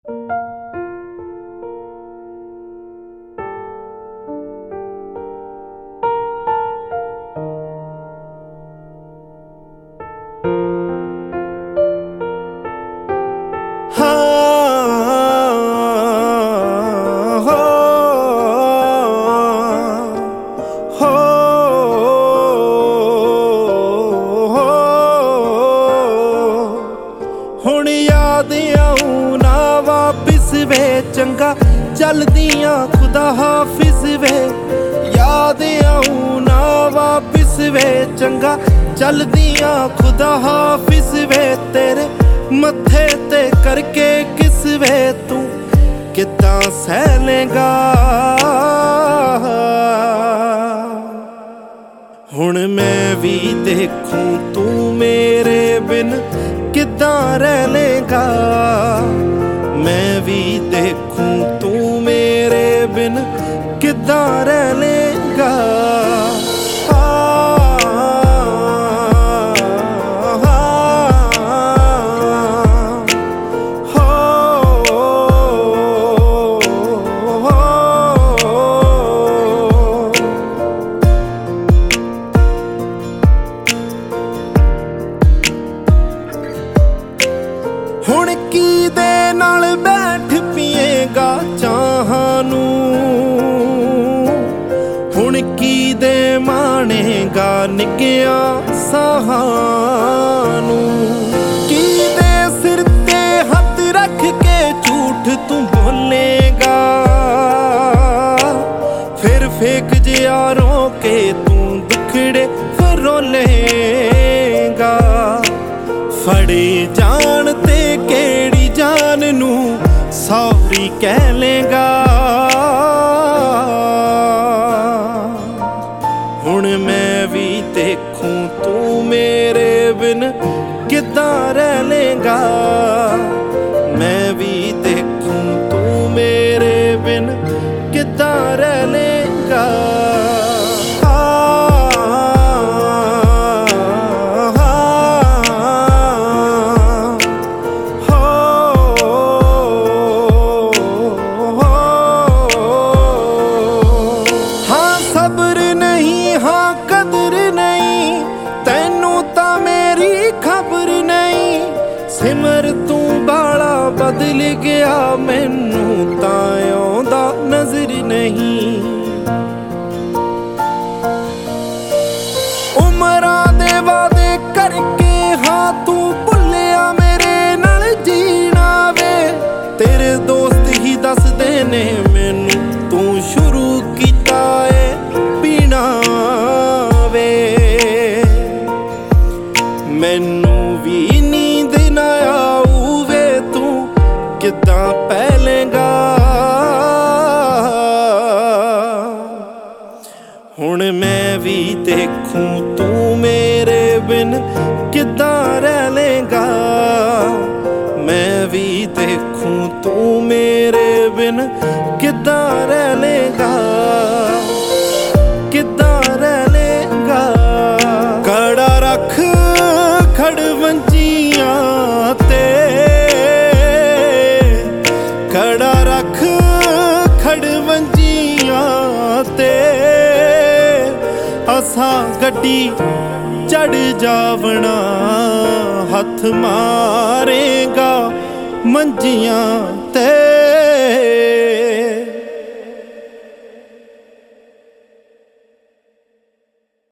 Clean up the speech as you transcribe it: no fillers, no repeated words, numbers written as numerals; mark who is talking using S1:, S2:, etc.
S1: ਹੁਣ याद आऊं ना वापिस वे चंगा चलदियां खुदा हाफिज वे। याद आऊं ना वापिस वे चंगा चलदियां खुदा हाफिज वे। तेरे मत्थे ते करके किस वे तू किदां सह लेगा। हुण मैं भी देखूं तू मेरे बिन किदां रह लेगा। मैं भी देखूं तू मेरे बिन किदां रह लेगा। हुण किदे नाल बैठ पीएगा चाहां नूं। हुण किदे माणेगा निगिया साहां नूं। किदे सिर ते हथ रख के झूठ तू बोलेगा। फिर फेक यारों के तू दुखड़े फरोलेगा। फड़े जान ते केड़ी जान नू सॉरी कह लेगा। हुण मैं भी देखूं तू मेरे बिन किदां रह लेगा। मैं भी देखूं तू मेरे बिन किदां रह लेगा। सिमर तू बाला बदल गया मैनू तां आउंदा नजर नहीं। उमरां दे वादे करके हाँ तू भुलिया मेरे नाल जीना वे। तेरे दोस्त ही दसदे ने मैनू तू शुरू कीता है पीना वे। मैनू भी नींद ना आऊवे तू किदां पै लेगा। हुण मैं भी देखूं तू मेरे बिन किदां रह लेगा। मैं भी देखूं तू मेरे बिन किदां रह लेगा। किदां रह लेगा। कड़ा रख खड़वंजियां ते कड़ा रख खड़वंजियां ते असां गड्डी चढ़ जावना। हथ मारेगा मंजियां ते।